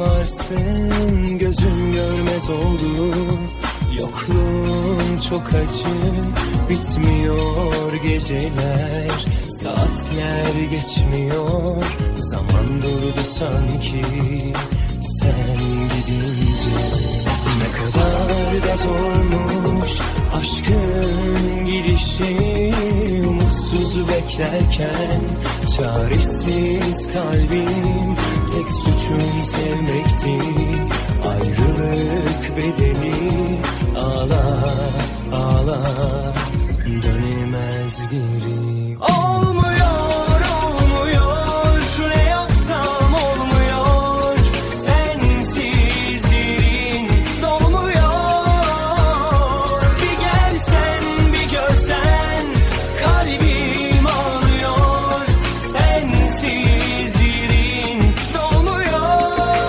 varsın, gözüm görmez oldu. Yokluğun çok acı, bitmiyor geceler, saatler geçmiyor, zaman durdu sanki sen gidince. Ne kadar da zormuş aşkın gidişi, umutsuz beklerken çaresiz kalbim. Tek suçum sevmekti, ayrılık bedeli. Ağlar ağlar dönemez geri. Olmuyor olmuyor, ne yapsam olmuyor. Sensiz yerin dolmuyor. Bir gelsen bir görsen, kalbim ağlıyor. Sensiz yerin dolmuyor.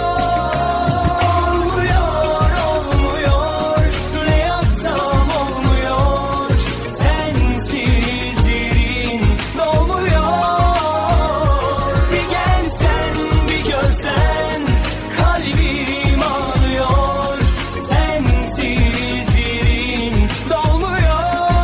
Olmuyor olmuyor, ne yapsam olmuyor. Sensiz yerin dolmuyor. Bir gelsen bir görsen, kalbim ağlıyor. Sensiz yerin dolmuyor.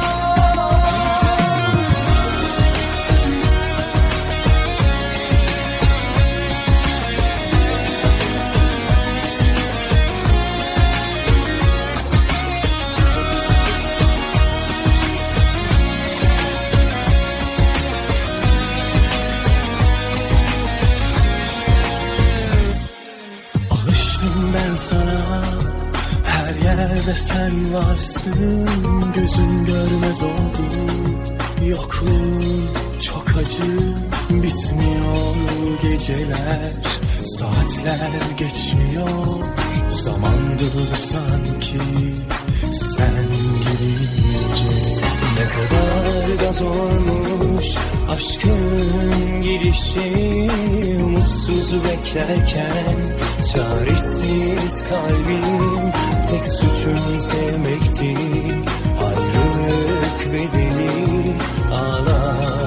Alıştım ben sana, her yerde sen varsın. Gözüm görmez oldu, yokluğun çok acı. Bitmiyor geceler, saatler geçmiyor, zaman durdu sanki sen gidince. Ne kadar da zormuş aşkın gidişi, umutsuz beklerken çaresiz kalbim. Tek suçum sevmekti, ayrılık bedeli. Ağlar